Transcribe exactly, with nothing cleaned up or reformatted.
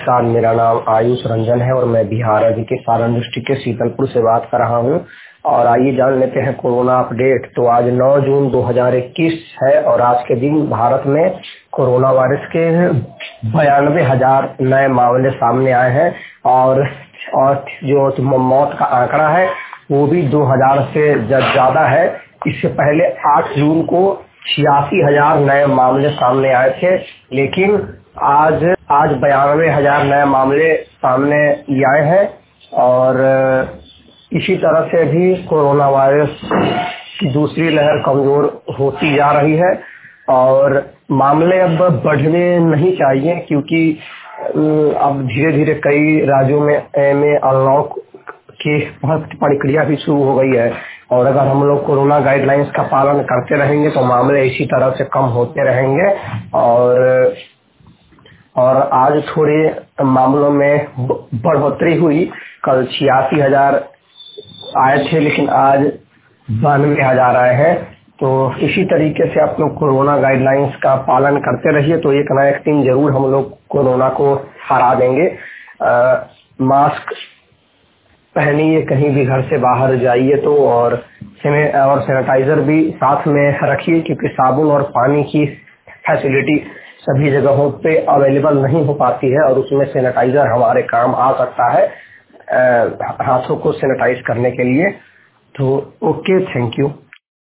नमस्कार, मेरा नाम आयुष रंजन है और मैं बिहार राज्य के सारण डिस्ट्रिक्ट के शीतलपुर से बात कर रहा हूं। और आइए जान लेते हैं कोरोना अपडेट। तो आज नौ जून दो हज़ार इक्कीस है और आज के दिन भारत में कोरोना वायरस के बयानबे हजार नए मामले सामने आए हैं और और जो मौत का आंकड़ा है वो भी दो हजार से ज्यादा है। इससे पहले आठ जून को छियासी हजार नए मामले सामने आए थे, लेकिन आज आज बयानवे हजार नए मामले सामने आए हैं। और इसी तरह से भी कोरोना वायरस की दूसरी लहर कमजोर होती जा रही है और मामले अब बढ़ने नहीं चाहिए, क्योंकि अब धीरे धीरे कई राज्यों में में अनलॉक की प्रक्रिया भी शुरू हो गई है। और अगर हम लोग कोरोना गाइडलाइंस का पालन करते रहेंगे तो मामले इसी तरह से कम होते रहेंगे। और और आज थोड़े मामलों में बढ़ोतरी हुई। कल छियासी हजार आए थे, लेकिन आज बानवे हजार आए हैं। तो इसी तरीके से आप लोग कोरोना गाइडलाइंस का पालन करते रहिए तो एक ना एक दिन जरूर हम लोग कोरोना को हरा देंगे। आ, मास्क पहनिए कहीं भी घर से बाहर जाइए तो, और और सैनिटाइजर भी साथ में रखिए, क्योंकि साबुन और पानी की फैसिलिटी सभी जगहों पे अवेलेबल नहीं हो पाती है और उसमें सैनिटाइजर हमारे काम आ सकता है हाथों को सैनिटाइज करने के लिए। तो ओके, थैंक यू।